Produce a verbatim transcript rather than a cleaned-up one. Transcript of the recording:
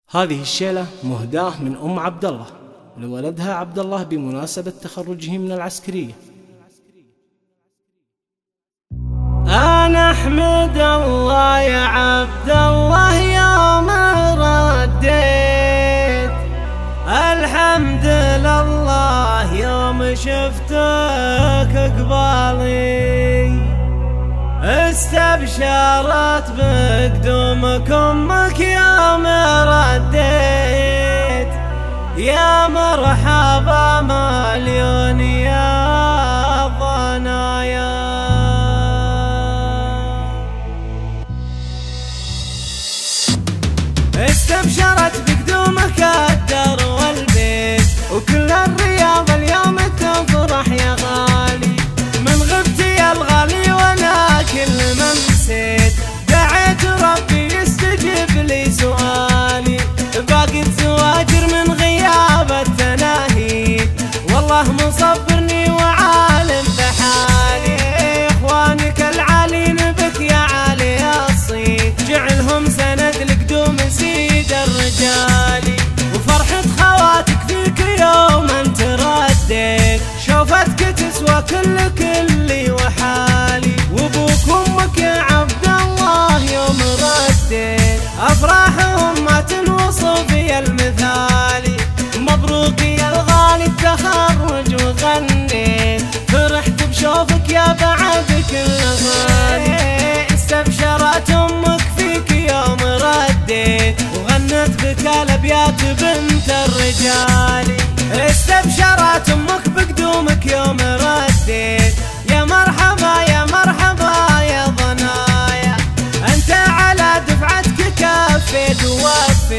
هذه الشيلة مهداة من أم عبد الله لولدها عبد الله بمناسبة تخرجه من العسكرية. أنا أحمد الله يا عبد الله يوم رديت، الحمد لله يوم شفتك قبالي، استبشرت بقدومك أمك يوم رديت، يا مرحبا مليون يا ضنايا. استبشرت بقدومك الدار والبيت، وكل الرياض اليوم تفرح يا غالي، من غبتي يا الغالي وانا كل ما نسيت، دعيت ربي يستجيب لي سؤالي، باقي الزواجر من غياب التناهي، والله مصبرني وعالم بحالي، اخوانك العالين بك يا عالي الصيت، جعلهم سند لقدوم سيد الرجالي، وفرحة خواتك فيك يوم انت رديت، شوفتك تسوى كل كلي وحالي، وابوك وامك يا عبد الله يوم رديت، افراحهم ما تنوصف يا المثالي، مبروك يا الغالي التخرج وغنيت، فرحت بشوفك يا بعد كل غالي، استبشرت امك فيك يوم رديت، وغنت بك الابيات بنت الرجال، استبشرت امك بقدومك يوم رديت، يا مرحبا يا مرحبا يا ضنايا، انت على دفعتك كفيت ووفيت،